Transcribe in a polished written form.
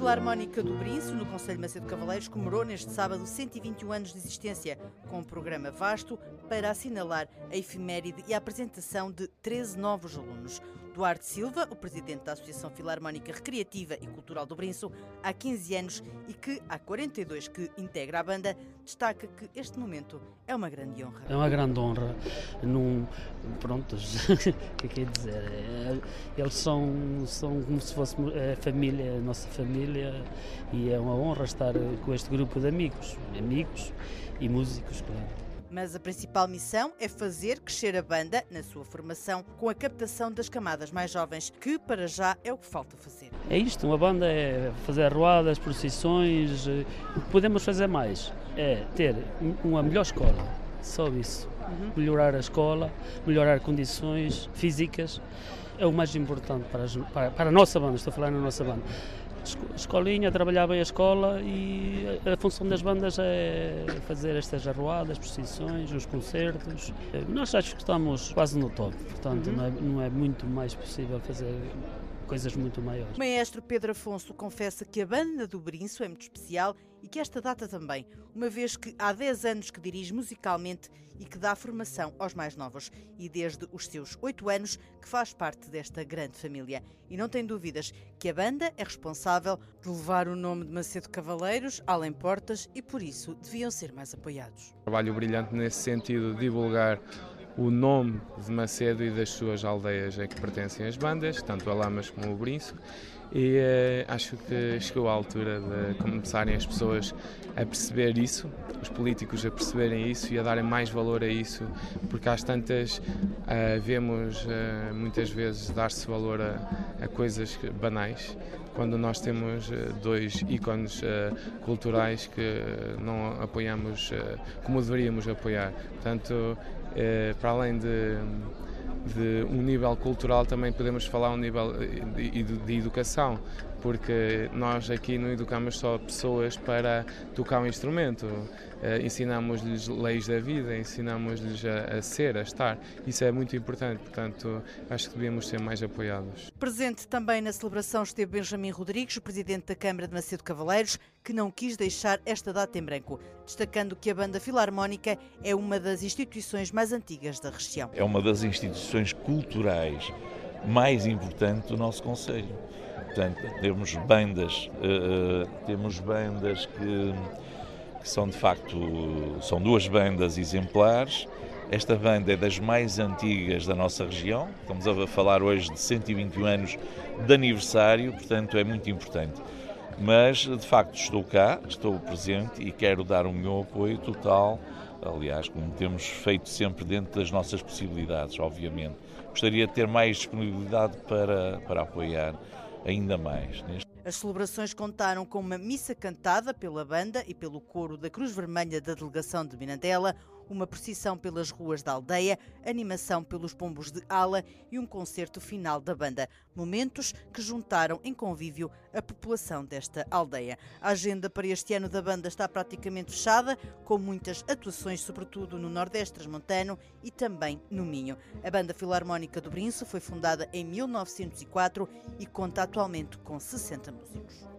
Filarmónica do Brinço, no Concelho de Macedo Cavaleiros, comemorou neste sábado 121 anos de existência, com um programa vasto para assinalar a efeméride e a apresentação de 13 novos alunos. Duarte Silva, o presidente da Associação Filarmónica Recreativa e Cultural do Brinço, há 15 anos e que há 42 que integra a banda, destaca que este momento é uma grande honra. É uma grande honra. Prontos, o que é que é dizer? Eles são como se fosse a família, a nossa família, e é uma honra estar com este grupo de amigos e músicos, claro. Mas a principal missão é fazer crescer a banda na sua formação com a captação das camadas mais jovens, que para já é o que falta fazer. É isto, uma banda é fazer arruadas, procissões, o que podemos fazer mais é ter uma melhor escola, só isso. Melhorar a escola, melhorar condições físicas, é o mais importante para a nossa banda, estou a falar na nossa banda. Escolinha, trabalhar bem a escola, e a função das bandas é fazer estas arruadas, procissões, os concertos. Nós acho que estamos quase no top, portanto não é muito mais possível fazer coisas muito maiores. O maestro Pedro Afonso confessa que a banda do Brinço é muito especial e que esta data também, uma vez que há 10 anos que dirige musicalmente e que dá formação aos mais novos, e desde os seus 8 anos que faz parte desta grande família. E não tem dúvidas que a banda é responsável de levar o nome de Macedo Cavaleiros além portas e por isso deviam ser mais apoiados. Trabalho brilhante nesse sentido de divulgar o nome de Macedo e das suas aldeias a que pertencem as bandas, tanto a Lamas como o Brinço, e acho que chegou a altura de começarem as pessoas a perceber isso, os políticos a perceberem isso e a darem mais valor a isso, porque às tantas vemos muitas vezes dar-se valor a coisas banais, quando nós temos dois ícones culturais que não apoiamos como deveríamos apoiar. Portanto, para além de um nível cultural, também podemos falar um nível de educação, porque nós aqui não educamos só pessoas para tocar um instrumento, ensinamos-lhes leis da vida, ensinamos-lhes a ser, a estar. Isso é muito importante, portanto, acho que devíamos ser mais apoiados. Presente também na celebração esteve Benjamin Rodrigues, o presidente da Câmara de Macedo Cavaleiros, que não quis deixar esta data em branco, destacando que a Banda Filarmónica é uma das instituições mais antigas da região. É uma das instituições culturais mais importantes do nosso concelho. Portanto, temos bandas que são de facto, são duas bandas exemplares. Esta banda é das mais antigas da nossa região, estamos a falar hoje de 121 anos de aniversário, portanto é muito importante. Mas, de facto, estou cá, estou presente e quero dar o meu apoio total, aliás, como temos feito sempre dentro das nossas possibilidades, obviamente. Gostaria de ter mais disponibilidade para apoiar ainda mais. As celebrações contaram com uma missa cantada pela banda e pelo coro da Cruz Vermelha da Delegação de Mirandela, uma procissão pelas ruas da aldeia, animação pelos pombos de ala e um concerto final da banda. Momentos que juntaram em convívio a população desta aldeia. A agenda para este ano da banda está praticamente fechada, com muitas atuações, sobretudo no Nordeste Transmontano e também no Minho. A Banda Filarmónica do Brinço foi fundada em 1904 e conta atualmente com 60 músicos.